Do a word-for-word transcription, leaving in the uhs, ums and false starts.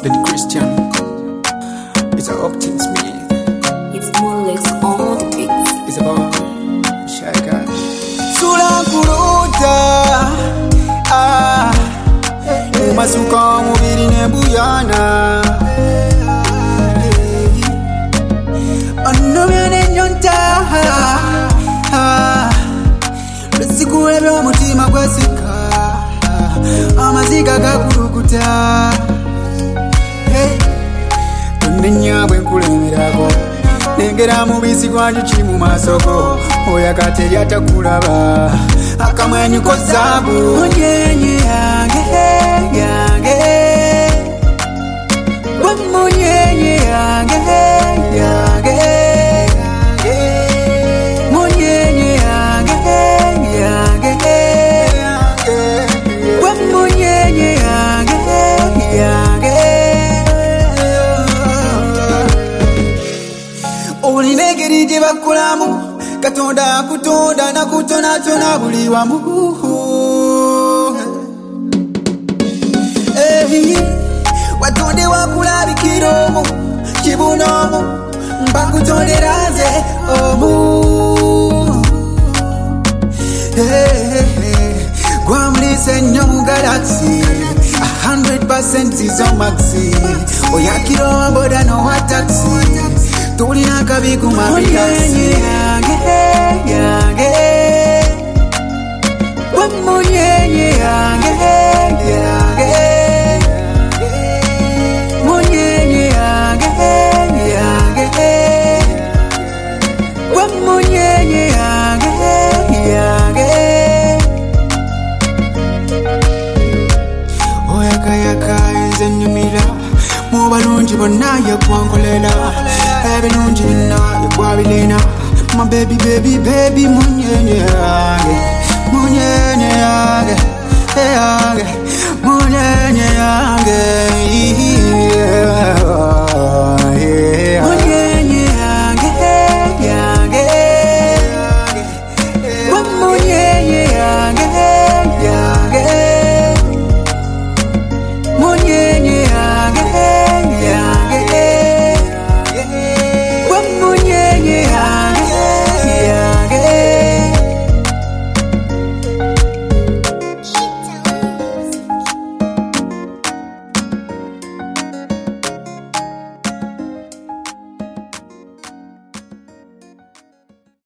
Daddy Christian. It's a Upton Smith. It's more or less on the beats. It's about Shy Guy. Sula kuruta ah, umasuka mubiri nebuyana Anomyane nyonta ah, Lusikurebe omutima gwesika Amaziga gakurukuta Hey Tundenyabwe nkulemerako Nengera mubisi gwanju kiri mu masoko Oyakate lyatakulaba Akamwenyu ko zaabu Munyenye yange yange Gwe munyenye yange yange Munyenye yange yange Gwe munyenye yange yange Olinegeri gye bakulamu Katonda akutonda nakutonatona buli wamu Hey, watonde wakulabikira omu kibuno omu mbakutondera nze omu Hey, gwamulise nnyo mu galaxy A hundred percent zizo maxi Oyakira boda no wa taxi Tulina kabi ku mabiyasi yange yange Gwe munyenye yange yange Munyenye yange yange Gwe munyenye yange yange Oyakayaka enze nyumira Mu balungi bonna yegwankolera Ebirungi bina yegwabirina My baby baby baby munyenye yange Munyenye yange